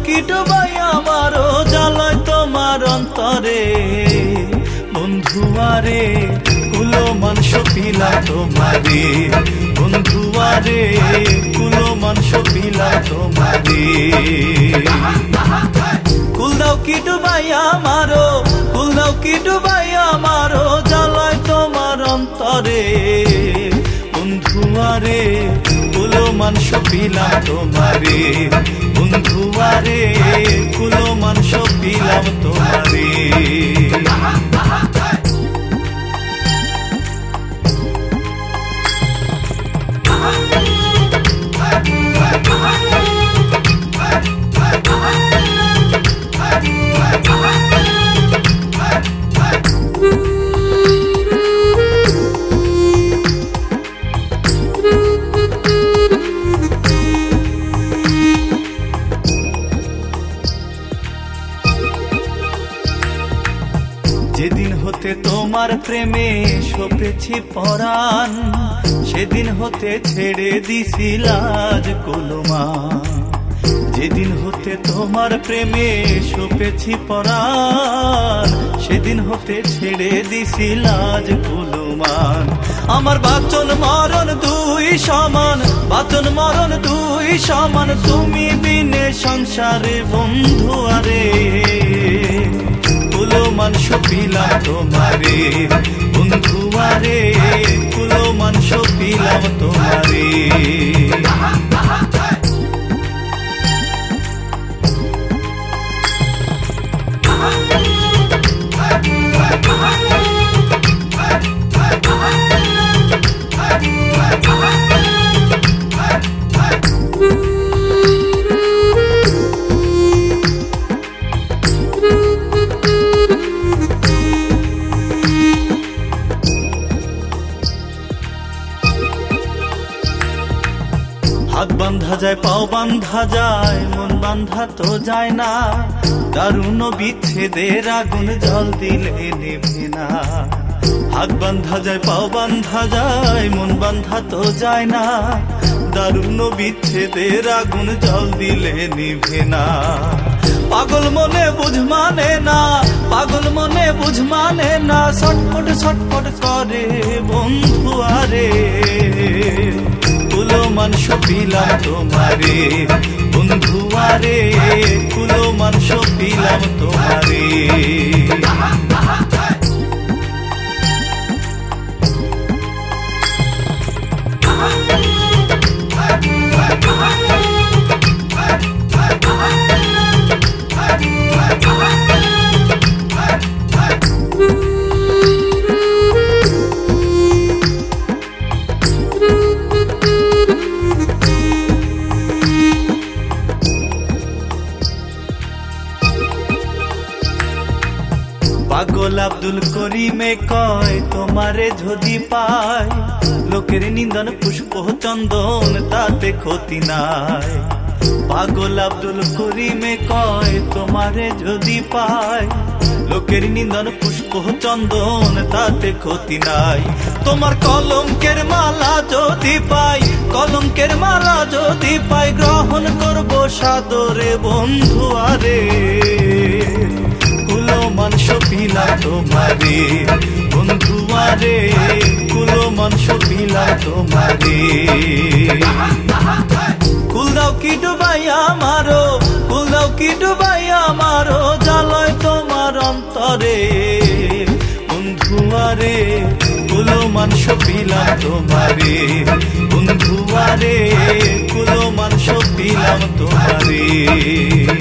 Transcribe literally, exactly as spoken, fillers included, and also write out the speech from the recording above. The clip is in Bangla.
কি ডুবাই আমারও জ্বালায় তোমার অন্তরে বন্ধুয়ারে কুলো মাংস পিলা তোমারে বন্ধুয়ারে কুলো মাংস পিলা তোমারে কুল দাও কি ডুবাই আমারও কুল দাও কি ডুবাই আমারও জ্বালায় তোমার অন্তরে বন্ধুয়ারে কুলো মাংস পিলাম তোমারে বন্ধুয়ারে কুলো মাংস পিলাম তোমারে যেদিন হতে তোমার প্রেমে সপেছি পরাণ সেদিন হতে ছেড়ে দিছি লাজ কলমান যেদিন হতে তোমার প্রেমে সপেছি পরাণ সেদিন হতে ছেড়ে দিছি লাজ কলমান আমার বাচন মরণ দুই সমান বাচন মরণ দুই সমান তুমি বিনে সংসারে বন্ধু আরে কুলো মাংস পিলাম তোমারে বন্ধুয়ারে কুলো মাংস পিলাম তোমারে হাত বান্ধা যায় পাও বান্ধা যায় মন বান্ধা তো যায় না দারুণ বিচ্ছেদের আগুন জল দিলে নেভে না হাত বান্ধা যায় পাও বান্ধা যায় মন বান্ধা তো যায় না দারুণ বিচ্ছেদের আগুন জল দিলে নিভে না পাগল মনে বুঝ মানে না পাগল মনে বুঝ মানে না ছটফট ছটফট করে বন্ধু আরে কুলো মাংস পিলাম তোমারে বন্ধুয়ারে কুলো মাংস পিলাম তোমারে পাগল আব্দুল করিমে কয় তোমারে যদি পায় লোকের নিন্দন পুষ্প চন্দন তাতে ক্ষতি নাই পাগল আব্দুল করিমে কয় তোমারে যদি পায় লোকের নিন্দন পুষ্প চন্দন তাতে ক্ষতি নাই তোমার কলঙ্কের মালা যদি পাই কলঙ্কের মালা যদি পাই গ্রহণ করব সাদরে বন্ধু আরে কুলো মাংস পিলাম তোমারে বন্ধুয়ারে কুলো মাংস পিলাম তোমারে কুল দাও কি ডুবাই আমারও কুল দাও কি ডুবাই আমারও জ্বালায় তোমার অন্তরে বন্ধুয়ারে কুলো মাংস পিলাম তোমারে বন্ধুয়ারে কুলো মাংস পিলাম তোমারে।